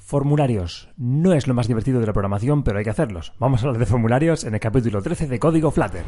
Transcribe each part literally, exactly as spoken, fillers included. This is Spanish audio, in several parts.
Formularios. No es lo más divertido de la programación, pero hay que hacerlos. Vamos a hablar de formularios en el capítulo trece de Código Flutter.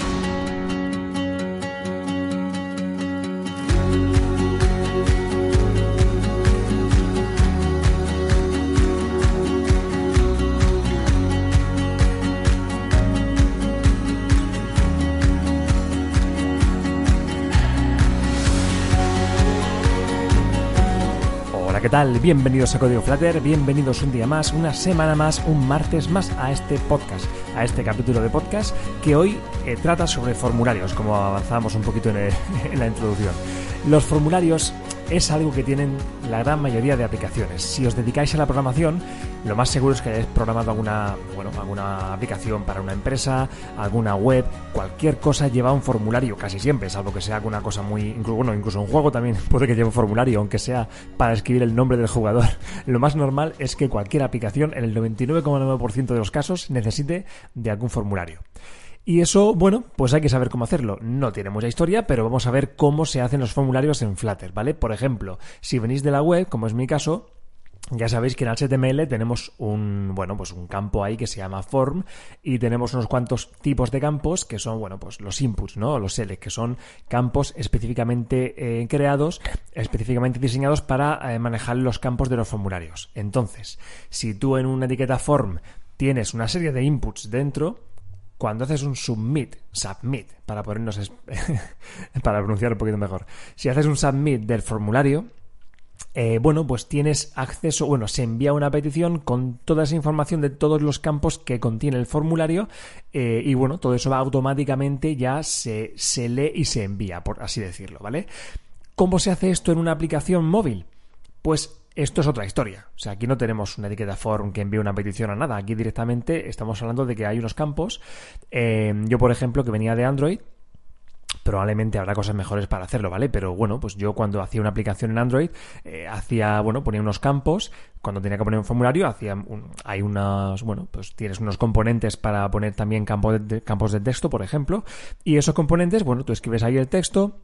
¿Qué tal? Bienvenidos a Código Flutter, bienvenidos un día más, una semana más, un martes más a este podcast, a este capítulo de podcast que hoy eh, trata sobre formularios, como avanzábamos un poquito en, el, en la introducción. Los formularios es algo que tienen la gran mayoría de aplicaciones. Si os dedicáis a la programación, lo más seguro es que hayáis programado alguna, bueno, alguna aplicación para una empresa, alguna web, cualquier cosa lleva un formulario, casi siempre, salvo que sea alguna cosa muy... Incluso, bueno, incluso un juego también puede que lleve un formulario, aunque sea para escribir el nombre del jugador. Lo más normal es que cualquier aplicación, en el noventa y nueve coma nueve por ciento de los casos, necesite de algún formulario. Y eso, bueno, pues hay que saber cómo hacerlo. No tiene mucha historia, pero vamos a ver cómo se hacen los formularios en Flutter, ¿vale? Por ejemplo, si venís de la web, como es mi caso, ya sabéis que en H T M L tenemos un, bueno, pues un campo ahí que se llama form y tenemos unos cuantos tipos de campos que son, bueno, pues los inputs, ¿no? Los select, que son campos específicamente eh, creados, específicamente diseñados para eh, manejar los campos de los formularios. Entonces, si tú en una etiqueta form tienes una serie de inputs dentro, cuando haces un submit, submit, para ponernos para pronunciar un poquito mejor, si haces un submit del formulario, eh, bueno, pues tienes acceso, bueno, se envía una petición con toda esa información de todos los campos que contiene el formulario eh, y bueno, todo eso va automáticamente ya se, se lee y se envía, por así decirlo, ¿vale? ¿Cómo se hace esto en una aplicación móvil? Pues esto es otra historia. O sea, aquí no tenemos una etiqueta form que envíe una petición a nada. Aquí directamente estamos hablando de que hay unos campos. Eh, yo, por ejemplo, que venía de Android, probablemente habrá cosas mejores para hacerlo, ¿vale? Pero bueno, pues yo cuando hacía una aplicación en Android, eh, hacía, bueno, ponía unos campos. Cuando tenía que poner un formulario, hacía un, hay unas, bueno, pues tienes unos componentes para poner también campos de, campos de texto, por ejemplo. Y esos componentes, bueno, tú escribes ahí el texto.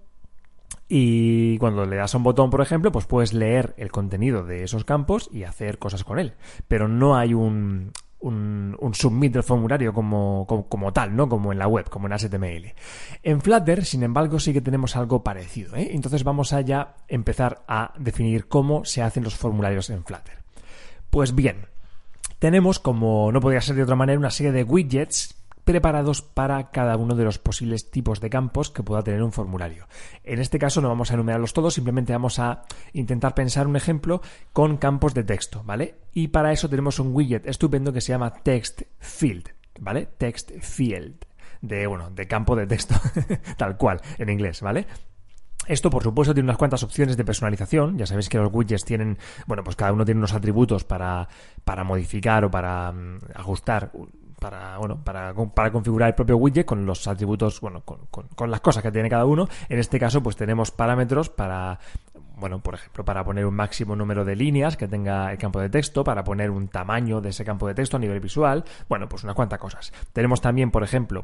Y cuando le das a un botón, por ejemplo, pues puedes leer el contenido de esos campos y hacer cosas con él. Pero no hay un, un, un submit del formulario como, como, como tal, ¿no? Como en la web, como en H T M L. En Flutter, sin embargo, sí que tenemos algo parecido, ¿eh? Entonces vamos a ya empezar a definir cómo se hacen los formularios en Flutter. Pues bien, tenemos, como no podría ser de otra manera, una serie de widgets preparados para cada uno de los posibles tipos de campos que pueda tener un formulario. En este caso no vamos a enumerarlos todos, simplemente vamos a intentar pensar un ejemplo con campos de texto, ¿vale? Y para eso tenemos un widget estupendo que se llama Text Field, ¿vale? Text Field, de, bueno, de campo de texto, tal cual, en inglés, ¿vale? Esto, por supuesto, tiene unas cuantas opciones de personalización. Ya sabéis que los widgets tienen, bueno, pues cada uno tiene unos atributos para, para modificar o para um, ajustar, para, bueno, para, para configurar el propio widget con los atributos, bueno, con, con, con las cosas que tiene cada uno. En este caso, pues tenemos parámetros para, bueno, por ejemplo, para poner un máximo número de líneas que tenga el campo de texto, para poner un tamaño de ese campo de texto a nivel visual. Bueno, pues unas cuantas cosas. Tenemos también, por ejemplo,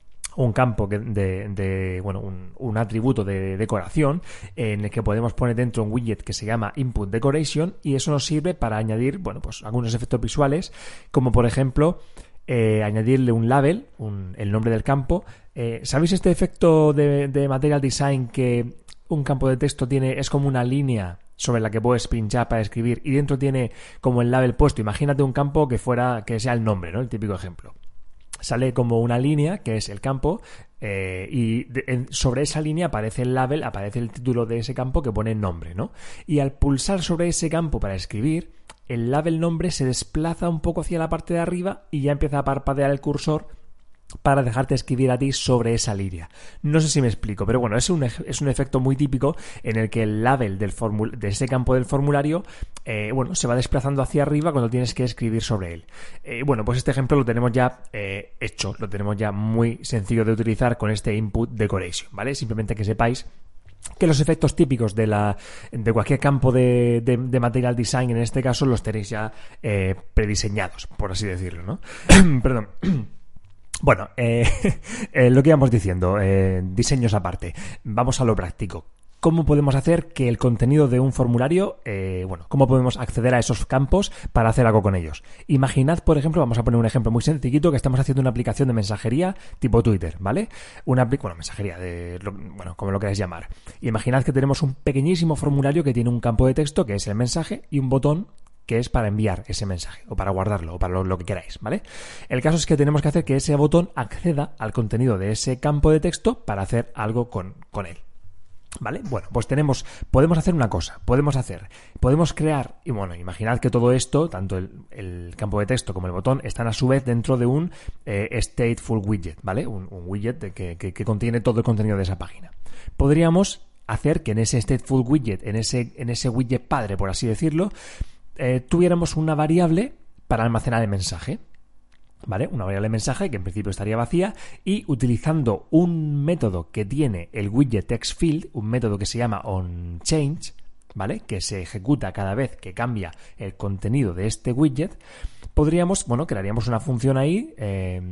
un campo de, de bueno, un, un atributo de decoración en el que podemos poner dentro un widget que se llama Input Decoration y eso nos sirve para añadir, bueno, pues algunos efectos visuales, como por ejemplo eh, añadirle un label, un, el nombre del campo. Eh, ¿Sabéis este efecto de, de Material Design que un campo de texto tiene, es como una línea sobre la que puedes pinchar para escribir y dentro tiene como el label puesto? Imagínate un campo que fuera, que sea el nombre, ¿no? El típico ejemplo. Sale como una línea, que es el campo, eh, y de, en, sobre esa línea aparece el label, aparece el título de ese campo que pone nombre, ¿no? Y al pulsar sobre ese campo para escribir, el label nombre se desplaza un poco hacia la parte de arriba y ya empieza a parpadear el cursor para dejarte escribir a ti sobre esa línea. No sé si me explico, pero bueno, es un, es un efecto muy típico en el que el label del formul- de ese campo del formulario eh, bueno, se va desplazando hacia arriba cuando tienes que escribir sobre él. Eh, bueno, pues este ejemplo lo tenemos ya eh, hecho, lo tenemos ya muy sencillo de utilizar con este Input Decoration, ¿vale? Simplemente que sepáis que los efectos típicos de la de cualquier campo de, de, de Material Design, en este caso, los tenéis ya eh, prediseñados, por así decirlo, ¿no? Perdón. Bueno, eh, eh, lo que íbamos diciendo, eh, diseños aparte, vamos a lo práctico. cómo podemos hacer que el contenido de un formulario, eh, bueno, cómo podemos acceder a esos campos para hacer algo con ellos. Imaginad, por ejemplo, vamos a poner un ejemplo muy sencillito, que estamos haciendo una aplicación de mensajería tipo Twitter, ¿vale? Una bueno, mensajería de, bueno, como lo queráis llamar. Imaginad que tenemos un pequeñísimo formulario que tiene un campo de texto, que es el mensaje, y un botón que es para enviar ese mensaje, o para guardarlo, o para lo, lo que queráis, ¿vale? El caso es que tenemos que hacer que ese botón acceda al contenido de ese campo de texto para hacer algo con, con él, ¿vale? Bueno, pues tenemos, podemos hacer una cosa, podemos hacer, podemos crear, y bueno, imaginad que todo esto, tanto el, el campo de texto como el botón, están a su vez dentro de un eh, stateful widget, ¿vale? Un, un widget de que, que, que contiene todo el contenido de esa página. Podríamos hacer que en ese stateful widget, en ese, en ese widget padre, por así decirlo, Eh, tuviéramos una variable para almacenar el mensaje, ¿vale? Una variable mensaje que en principio estaría vacía, y utilizando un método que tiene el widget textField, un método que se llama onChange, ¿vale? Que se ejecuta cada vez que cambia el contenido de este widget, podríamos, bueno, crearíamos una función ahí eh,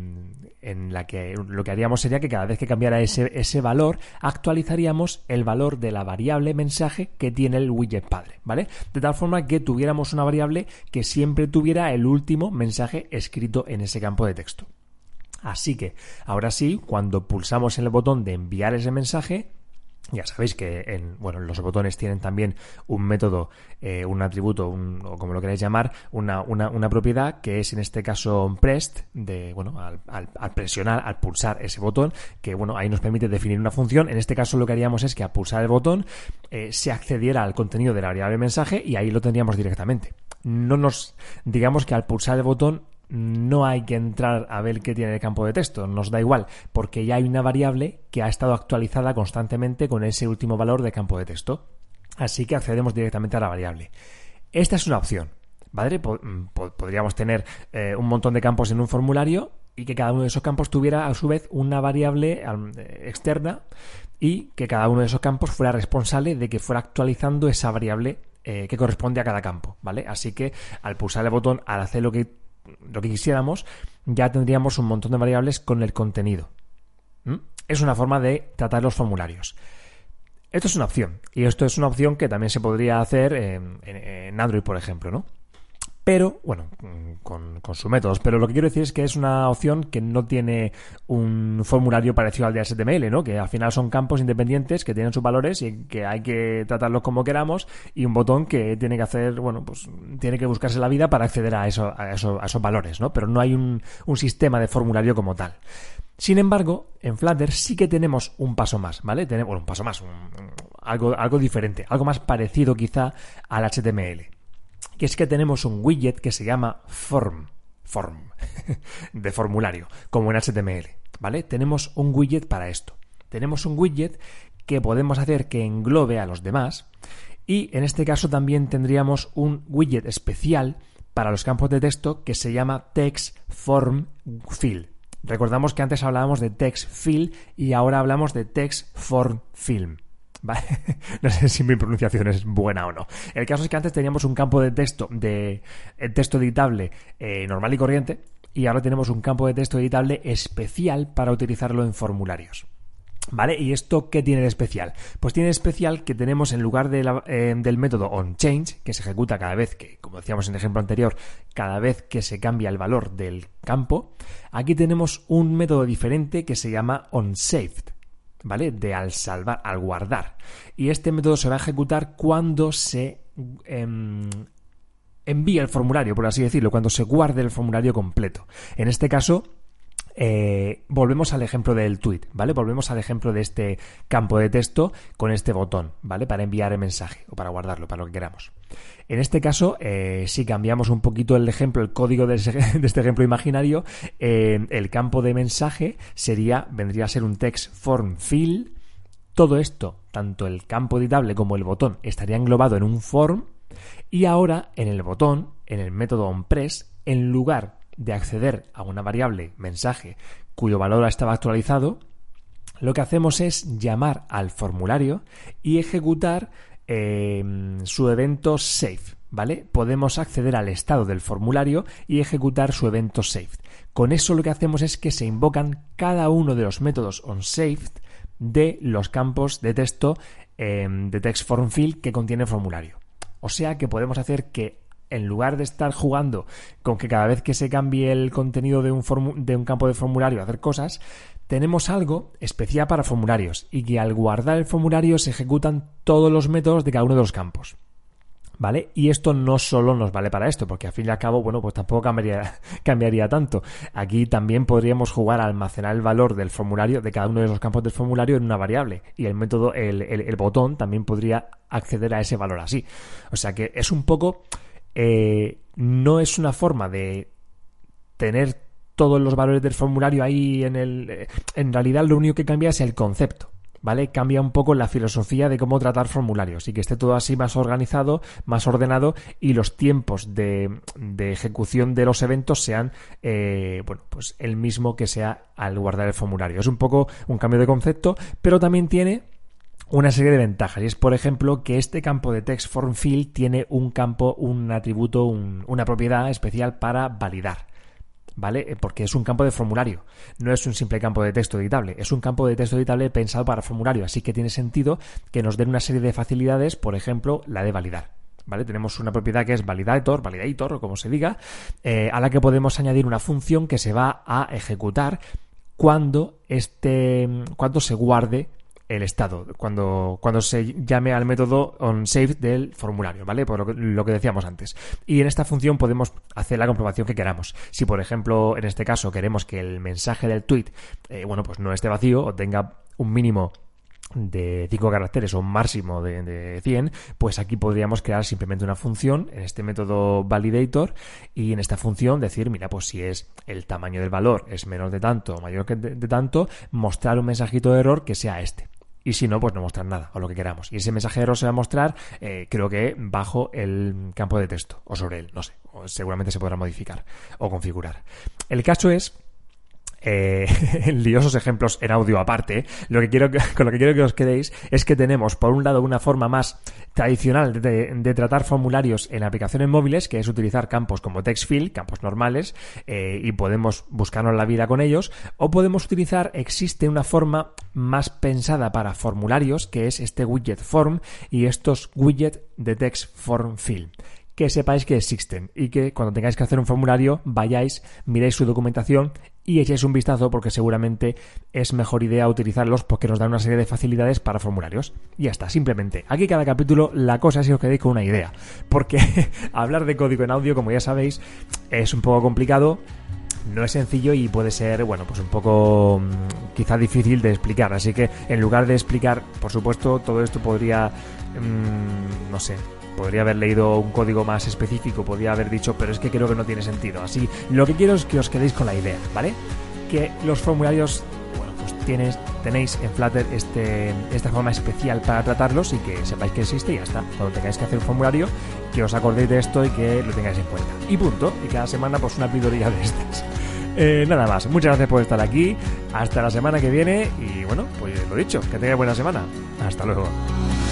en la que lo que haríamos sería que cada vez que cambiara ese, ese valor, actualizaríamos el valor de la variable mensaje que tiene el widget padre, ¿vale? De tal forma que tuviéramos una variable que siempre tuviera el último mensaje escrito en ese campo de texto. Así que, ahora sí, cuando pulsamos en el botón de enviar ese mensaje, ya sabéis que en, bueno, los botones tienen también un método, eh, un atributo, un, o como lo queráis llamar, una, una, una propiedad que es en este caso pressed, de, bueno, al, al, al presionar, al pulsar ese botón, que bueno, ahí nos permite definir una función. En este caso lo que haríamos es que al pulsar el botón eh, se accediera al contenido de la variable mensaje y ahí lo tendríamos directamente. No nos, digamos que al pulsar el botón no hay que entrar a ver qué tiene el campo de texto, nos da igual, porque ya hay una variable que ha estado actualizada constantemente con ese último valor de campo de texto. Así que accedemos directamente a la variable. Esta es una opción, ¿vale? Podríamos tener eh, un montón de campos en un formulario y que cada uno de esos campos tuviera a su vez una variable externa y que cada uno de esos campos fuera responsable de que fuera actualizando esa variable eh, que corresponde a cada campo, ¿vale? Así que al pulsar el botón, al hacer lo que lo que quisiéramos, ya tendríamos un montón de variables con el contenido. ¿Mm? Es una forma de tratar los formularios. Esto es una opción, y esto es una opción que también se podría hacer en, en, en Android, por ejemplo, ¿no? Pero, bueno, con, con sus métodos. Pero lo que quiero decir es que es una opción que no tiene un formulario parecido al de H T M L, ¿no? Que al final son campos independientes que tienen sus valores y que hay que tratarlos como queramos, y un botón que tiene que hacer, bueno, pues tiene que buscarse la vida para acceder a, eso, a, eso, a esos valores, ¿no? Pero no hay un, un sistema de formulario como tal. Sin embargo, en Flutter sí que tenemos un paso más, ¿vale? Tenemos, bueno, un paso más, un, un, algo, algo diferente, algo más parecido quizá al H T M L. Que es que tenemos un widget que se llama form, form, de formulario, como en H T M L, ¿vale? Tenemos un widget para esto. Tenemos un widget que podemos hacer que englobe a los demás, y en este caso también tendríamos un widget especial para los campos de texto que se llama text form fill. Recordamos que antes hablábamos de text fill y ahora hablamos de text form film. ¿Vale? No sé si mi pronunciación es buena o no. El caso es que antes teníamos un campo de texto de texto editable eh, normal y corriente, y ahora tenemos un campo de texto editable especial para utilizarlo en formularios. ¿Vale? ¿Y esto qué tiene de especial? Pues tiene de especial que tenemos, en lugar de la, eh, del método onChange, que se ejecuta cada vez que, como decíamos en el ejemplo anterior, cada vez que se cambia el valor del campo, aquí tenemos un método diferente que se llama onSaved, ¿vale? De al salvar, al guardar. Y este método se va a ejecutar cuando se eh, envía el formulario, por así decirlo, cuando se guarde el formulario completo. En este caso, eh, volvemos al ejemplo del tweet, ¿vale? Volvemos al ejemplo de este campo de texto con este botón, ¿vale? Para enviar el mensaje o para guardarlo, para lo que queramos. En este caso, eh, si cambiamos un poquito el ejemplo, el código de, ese, de este ejemplo imaginario, eh, el campo de mensaje sería, vendría a ser un text form fill. Todo esto, tanto el campo editable como el botón, estaría englobado en un form, y ahora en el botón, en el método onPress, en lugar de acceder a una variable mensaje cuyo valor estaba actualizado, lo que hacemos es llamar al formulario y ejecutar eh, su evento save, ¿vale? Podemos acceder al estado del formulario y ejecutar su evento saved. Con eso lo que hacemos es que se invocan cada uno de los métodos onSaved de los campos de texto eh, de text form field que contiene formulario. O sea que podemos hacer que en lugar de estar jugando con que cada vez que se cambie el contenido de un, formu- de un campo de formulario hacer cosas, tenemos algo especial para formularios y que al guardar el formulario se ejecutan todos los métodos de cada uno de los campos. ¿Vale? Y esto no solo nos vale para esto, porque al fin y al cabo, bueno, pues tampoco cambiaría, cambiaría tanto. Aquí también podríamos jugar a almacenar el valor del formulario, de cada uno de los campos del formulario en una variable. Y el método, el, el, el botón también podría acceder a ese valor así. O sea que es un poco, eh, no es una forma de tener todos los valores del formulario ahí en el, eh, en realidad lo único que cambia es el concepto. ¿Vale? Cambia un poco la filosofía de cómo tratar formularios y que esté todo así más organizado, más ordenado y los tiempos de, de ejecución de los eventos sean eh, bueno, pues el mismo que sea al guardar el formulario. Es un poco un cambio de concepto, pero también tiene una serie de ventajas y es, por ejemplo, que este campo de text form field tiene un campo, un atributo, un, una propiedad especial para validar. ¿Vale? Porque es un campo de formulario, no es un simple campo de texto editable, es un campo de texto editable pensado para formulario, así que tiene sentido que nos den una serie de facilidades, por ejemplo, la de validar. ¿Vale? Tenemos una propiedad que es validator, validator o como se diga, eh, a la que podemos añadir una función que se va a ejecutar cuando, este, cuando se guarde el estado, cuando, cuando se llame al método onSave del formulario, ¿vale? Por lo que, lo que decíamos antes. Y en esta función podemos hacer la comprobación que queramos. Si, por ejemplo, en este caso queremos que el mensaje del tweet, eh, bueno, pues no esté vacío o tenga un mínimo de cinco caracteres o un máximo de, de cien, pues aquí podríamos crear simplemente una función en este método validator y en esta función decir, mira, pues si es el tamaño del valor es menor de tanto o mayor que de, de tanto, mostrar un mensajito de error que sea este. Y si no, pues no mostrar nada, o lo que queramos. Y ese mensaje de error se va a mostrar, eh, creo que bajo el campo de texto, o sobre él, no sé. O seguramente se podrá modificar o configurar. El caso es, eh, liosos ejemplos en audio aparte, lo que quiero que, con lo que quiero que os quedéis es que tenemos, por un lado, una forma más tradicional de, de tratar formularios en aplicaciones móviles, que es utilizar campos como TextField, campos normales, eh, y podemos buscarnos la vida con ellos, o podemos utilizar, existe una forma más pensada para formularios, que es este widget form y estos widget de text form field. Que sepáis que existen y que cuando tengáis que hacer un formulario vayáis, miréis su documentación y echéis un vistazo porque seguramente es mejor idea utilizarlos porque nos dan una serie de facilidades para formularios. Y ya está, simplemente. Aquí cada capítulo la cosa es que os quedéis con una idea. Porque hablar de código en audio, como ya sabéis, es un poco complicado. No es sencillo y puede ser, bueno, pues un poco mmm, quizá difícil de explicar. Así que en lugar de explicar, por supuesto, todo esto podría, mmm, no sé, podría haber leído un código más específico, podría haber dicho, pero es que creo que no tiene sentido. Así, lo que quiero es que os quedéis con la idea, ¿vale? Que los formularios, bueno, pues tienes, tenéis en Flutter este, esta forma especial para tratarlos y que sepáis que existe y ya está. Cuando tengáis que hacer un formulario, que os acordéis de esto y que lo tengáis en cuenta. Y punto. Y cada semana, pues una pildorilla de estas. Eh, nada más. Muchas gracias por estar aquí. Hasta la semana que viene y, bueno, pues lo dicho, que tengáis buena semana. Hasta luego.